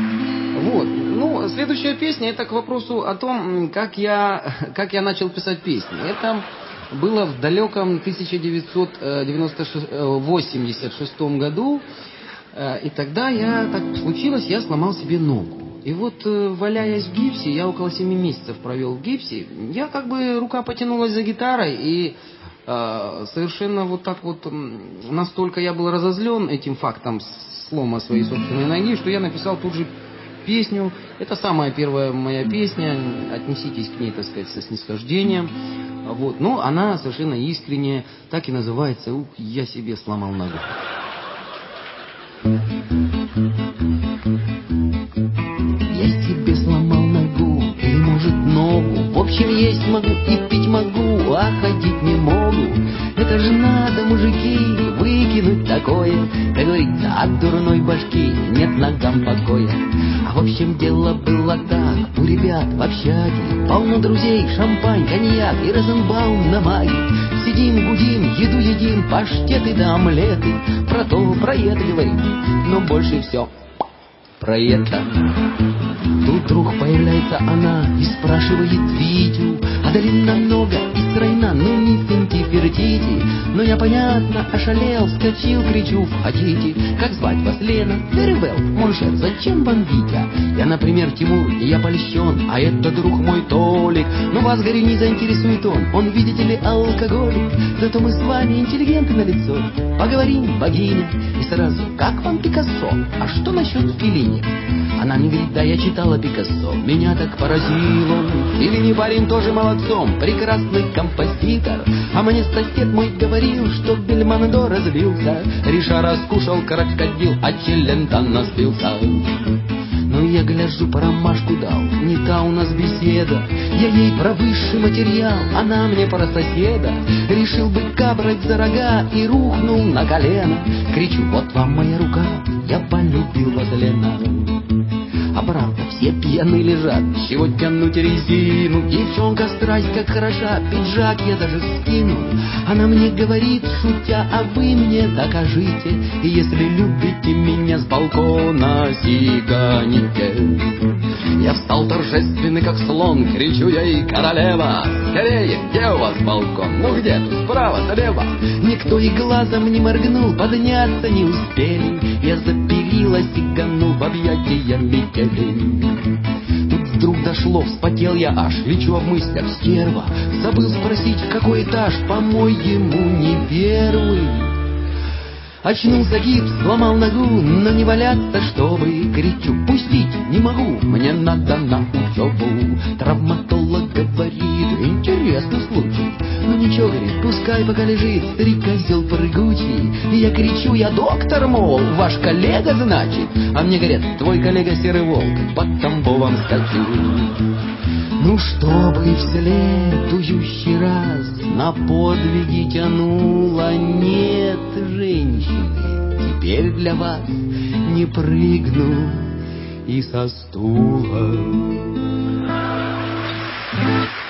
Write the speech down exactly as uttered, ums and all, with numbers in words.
Вот. Ну, следующая песня — это к вопросу о том, как я, как я начал писать песни. Это было в далеком тысяча девятьсот восемьдесят шестом году. И тогда я, так случилось, я сломал себе ногу. И вот, валяясь в гипсе, я около семи месяцев провел в гипсе, я как бы, рука потянулась за гитарой, и э, совершенно вот так вот, настолько я был разозлен этим фактом слома своей собственной ноги, что я написал тут же песню. Это самая первая моя песня, отнеситесь к ней, так сказать, со снисхождением. Вот. Но она совершенно искренняя, так и называется «Ух, я себе сломал ногу». Я себе сломал ногу, или может ногу. В общем, есть могу и пить могу, а ходить не могу. Это же надо, мужики, выкинуть такое. Как говорится, от дурной башки нет ногам покоя. А в общем, дело было так, у ребят в общаге полно друзей, шампань, коньяк и Розенбаум на маге. Сидим, гудим, еду едим, паштеты да омлеты. Про то, про это говорим, но больше все про это. Тут вдруг появляется она и спрашивает Витю: а длинна нога и стройна, ну не финти-фертити. Но я, понятно, ошалел, вскочил, кричу: входите. Как звать вас, Лена? Very well, моншер, зачем вам Витя? Я, например, Тимур, и я польщен, а это друг мой Толик. Но вас, говорю, не заинтересует он, он, видите ли, алкоголик. Зато мы с вами интеллигенты на лицо. Поговорим, богиня. И сразу: как вам Пикассо? А что насчет Феллини? Она мне говорит: да, я читала Пикассо, меня так поразило. Или не парень тоже молодцом, прекрасный композитор. А мне сосед мой говорил, что Бельмондо разбился, Риша раскушал крокодил, а Челентано спился. Ну я гляжу, по ромашку дал, не та у нас беседа. Я ей про высший материал, она мне про соседа. Решил быка брать за рога и рухнул на колено. Кричу: вот вам моя рука, я полюбил вас, Лена. А правда, все пьяные лежат, чего тянуть резину. Девчонка страсть как хороша, пиджак я даже скину. Она мне говорит, шутя: а вы мне докажите, и если любите меня, с балкона сиганите. Я встал торжественный, как слон, кричу я ей: королева, скорее, где у вас балкон? Ну где тут, справа, слева? Никто и глазом не моргнул, подняться не успели. Я за перила сиганул в объятия метели. Тут вдруг дошло, вспотел я аж, лечу в мыслях: стерва, забыл спросить, какой этаж, по-моему, не первый. Очнулся гипс, сломал ногу, но не валяться, чтобы. Кричу: пустить не могу, мне надо на учебу. Травматолог говорит: интересный случай. Ну ничего, говорит, пускай пока лежит, старик козел прыгучий. И я кричу: я доктор, мол, ваш коллега, значит. А мне говорят: твой коллега серый волк, под Тамбовом скачу. Ну, чтобы в следующий раз на подвиги тянула, нет, женщины, теперь для вас не прыгну и со стула.